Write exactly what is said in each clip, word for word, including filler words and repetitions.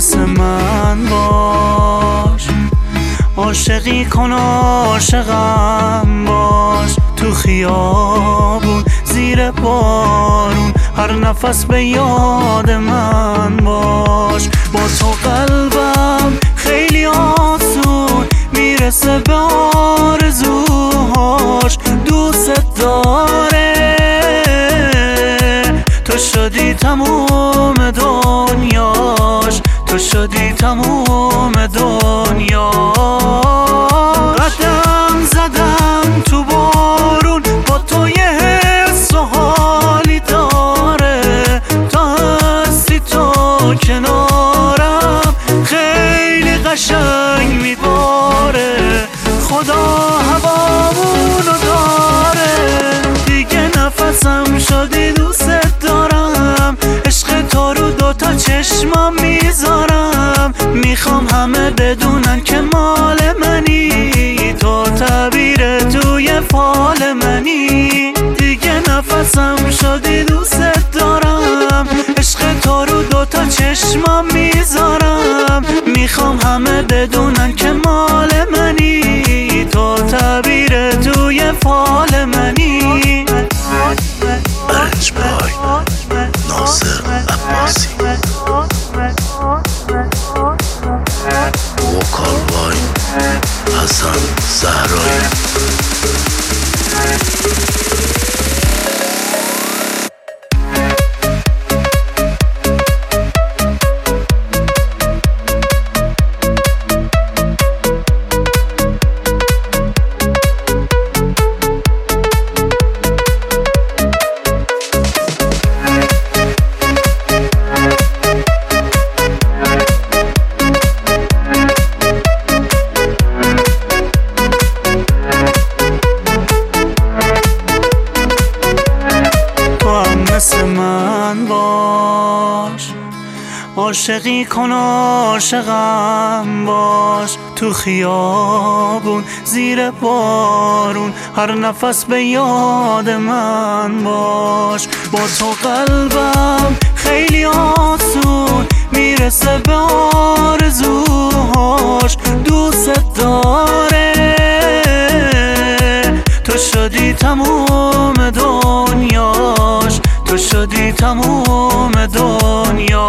مثل من باش، عاشقی کن عاشقم باش. تو خیابون زیر بارون هر نفس به یاد من باش. با تو قلبم خیلی آسون میرسه به آرزوهاش. دوست داره تو شدی تموم دنیاش، تو شدی تموم دنیا. قدم زدم تو بارون با تو یه حس و حالی داره. تا هستی تو کنارم خیلی قشنگ میباره. خدا هوامونو داره، دیگه نفسم شدی دوست دارم. عشق تو رو دوتا چشمام میذارم، میخوام همه بدونن که مال منی. تو تعبیر توی فال منی، دیگه نفسم شدی دوست دارم. عشق تو رو دوتا چشمام میذارم، میخوام همه بدونن که مال منی. تو تعبیر توی فال منی. برنج پای ناصر عباسی، وکال وای حسن زهرایی. مثل من باش، عاشقی کن عاشقم باش. تو خیابون زیر بارون هر نفس به یاد من باش. با تو قلبم خیلی آسون میرسه به آرزوهاش. دوست داره تو شدی تموم دنیاش، تو شدی تموم دنیا.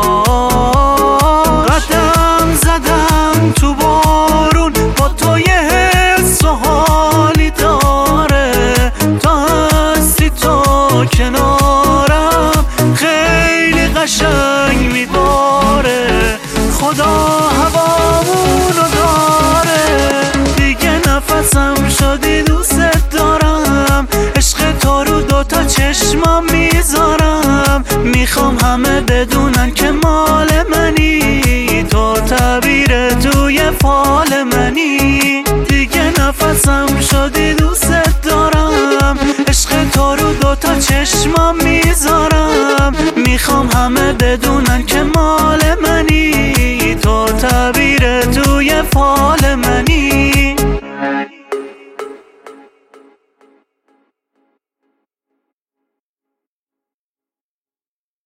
قدم زدم تو بارون با تو یه حس و حالی داره. تا هستی تو کنارم خیلی قشنگ میباره. خدا هوامونو داره، دیگه نفسم شدی دوست دارم. عشق تو رو دوتا چشمام میذارم، میخوام همه بدونن که مال منی. تو تعبیر توی فال منی، دیگه نفسم شدی دوست دارم. عشق تو رو دوتا چشمام میذارم، میخوام همه بدونن که مال منی. تو تعبیر توی فال منی.